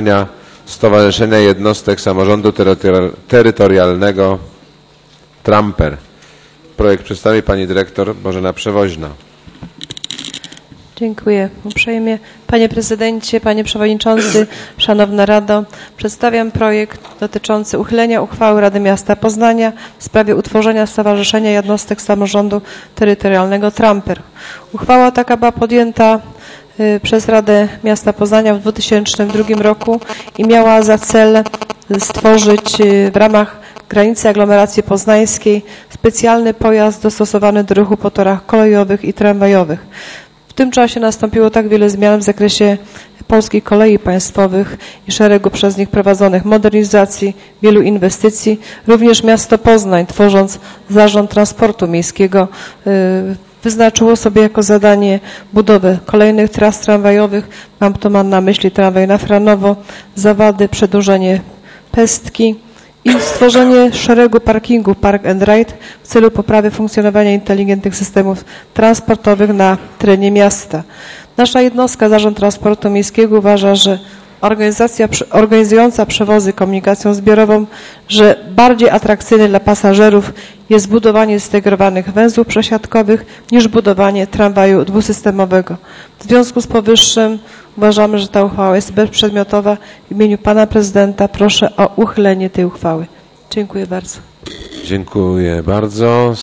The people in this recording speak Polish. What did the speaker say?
Stowarzyszenia Jednostek Samorządu Terytorialnego Tramper. Projekt przedstawi pani dyrektor Bożena Przewoźna. Dziękuję uprzejmie. Panie Prezydencie, Panie Przewodniczący, Szanowna Rado, przedstawiam projekt dotyczący uchylenia uchwały Rady Miasta Poznania w sprawie utworzenia Stowarzyszenia Jednostek Samorządu Terytorialnego Tramper. Uchwała taka była podjęta przez Radę Miasta Poznania w 2002 roku i miała za cel stworzyć w ramach granicy aglomeracji poznańskiej specjalny pojazd dostosowany do ruchu po torach kolejowych i tramwajowych. W tym czasie nastąpiło tak wiele zmian w zakresie polskich kolei państwowych i szeregu przez nich prowadzonych modernizacji, wielu inwestycji. Również miasto Poznań, tworząc Zarząd Transportu Miejskiego, wyznaczyło sobie jako zadanie budowę kolejnych tras tramwajowych. Mam tu na myśli tramwaj na Franowo, Zawady, przedłużenie Pestki i stworzenie szeregu parkingów Park and Ride w celu poprawy funkcjonowania inteligentnych systemów transportowych na terenie miasta. Nasza jednostka, Zarząd Transportu Miejskiego, uważa, że organizacja organizująca przewozy komunikacją zbiorową, że bardziej atrakcyjne dla pasażerów jest budowanie zintegrowanych węzłów przesiadkowych niż budowanie tramwaju dwusystemowego. W związku z powyższym uważamy, że ta uchwała jest bezprzedmiotowa. W imieniu Pana Prezydenta proszę o uchylenie tej uchwały. Dziękuję bardzo. Dziękuję bardzo.